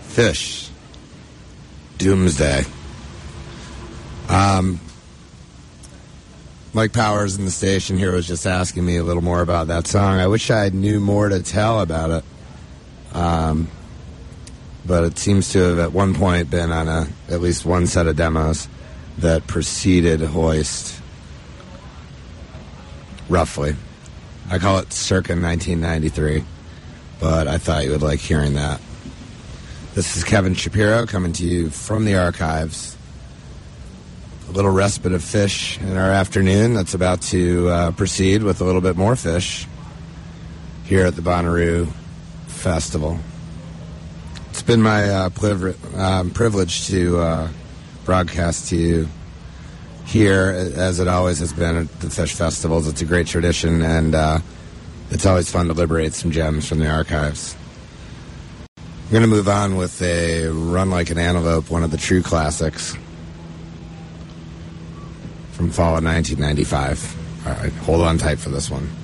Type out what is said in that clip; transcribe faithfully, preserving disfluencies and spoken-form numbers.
Fish. Doomsday. Um, Mike Powers in the station here was just asking me a little more about that song. I wish I knew more to tell about it. Um, but it seems to have at one point been on a at least one set of demos that preceded Hoist. Roughly. I call it circa nineteen ninety-three, but I thought you would like hearing that. This is Kevin Shapiro coming to you from the archives. A little respite of Fish in our afternoon that's about to uh, proceed with a little bit more Fish here at the Bonnaroo Festival. It's been my uh, privilege, um, privilege to uh, broadcast to you here, as it always has been at the Fish Festivals. It's a great tradition, and uh, it's always fun to liberate some gems from the archives. I'm going to move on with a Run Like an Antelope, one of the true classics from fall of nineteen ninety-five. All right, hold on tight for this one.